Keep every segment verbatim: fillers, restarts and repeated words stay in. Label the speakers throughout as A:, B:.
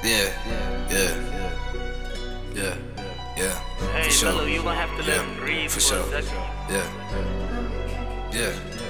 A: Yeah, yeah, yeah, yeah,
B: Hey,
A: for sure.
B: Lolo, you gonna have to let him
A: Yeah,
B: breathe
A: for
B: for a
A: sure.
B: second.
A: Yeah, yeah.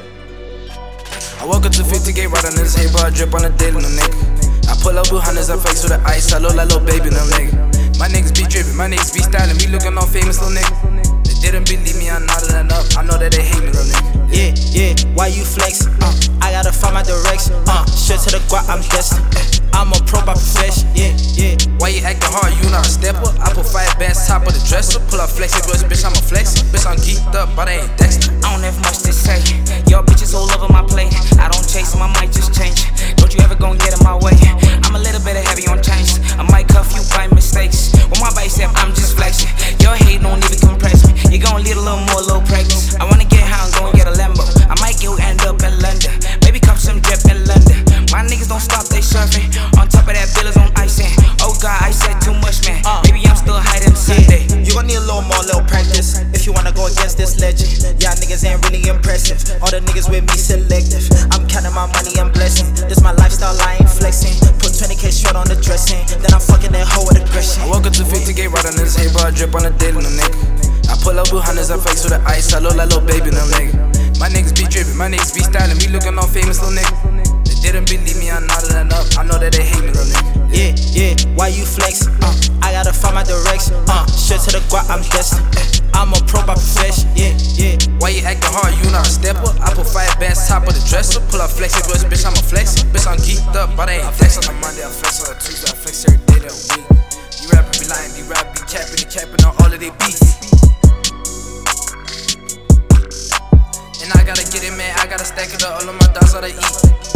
A: I woke up to fifty K right on this head, but I drip on a daily, no nigga. I pull up with hundreds, I flex with the ice, I look like little baby, no nigga. My niggas be drippin', my niggas be styling, me looking all famous, little nigga. They didn't believe me, I nodded it up, I know that they hate me, little nigga.
C: Yeah, yeah, why you flex? Uh, I gotta find my direction. Uh, shit to the guap, I'm destined. I'm a pro by profession. Yeah, yeah.
A: Why you acting hard? You not a stepper. I put five bands top of the dresser. Pull up flexible, bitch, I'm a flex. Bitch, I'm geeked up, but I ain't Dexter.
D: I don't have much to say. Y'all bitches all over my plate. I don't chase them, I might just change. Don't you ever gon' get in my way. I'm a little bit heavy on change. I might cuff you by mistakes. With my bicep, I'm just flexing. Your hate don't even compress me. You gon' need a little more low practice. I wanna get high and gon' get a Lambo. I might get end up in London. Maybe cuff some drip in London. My niggas don't stop, they surfing. On top of that, bills on icing. Oh God, I said too much, man. Maybe I'm still hiding Sunday.
C: You gon' need a little more, little practice if you wanna go against this legend. Y'all niggas ain't really impressive. All the niggas with me selective. I'm counting my money and blessing. This my lifestyle, I ain't flexing. Put twenty K short on the dressing. Then I'm fucking that hoe with aggression.
A: I woke up to fifty K right on this head, but I drip on a daily, no nigga. I pull up with hundreds, I flex with the ice, I look like little baby, no nigga. My niggas be drippin', my niggas be styling, me looking all famous, little nigga. They didn't believe me, I nodded it up, I know that they hate me, little nigga.
C: Yeah, yeah, why you flex? Uh, I gotta find my direction. Uh, shit to the guap, I'm destined. I'm a pro by profession. Yeah, yeah.
A: Why you acting hard? You not a stepper. I put five bands top of the dresser. Pull up flexible, bitch, I'm a flex. Bitch, I'm geeked up, but I ain't flex on a Monday, I flex on a Tuesday, I flex every day that week. You rapping be lying, you rap be capping, and capping on all of they beats. And I gotta get it, man, I gotta stack it up, all of my dogs, all they eat.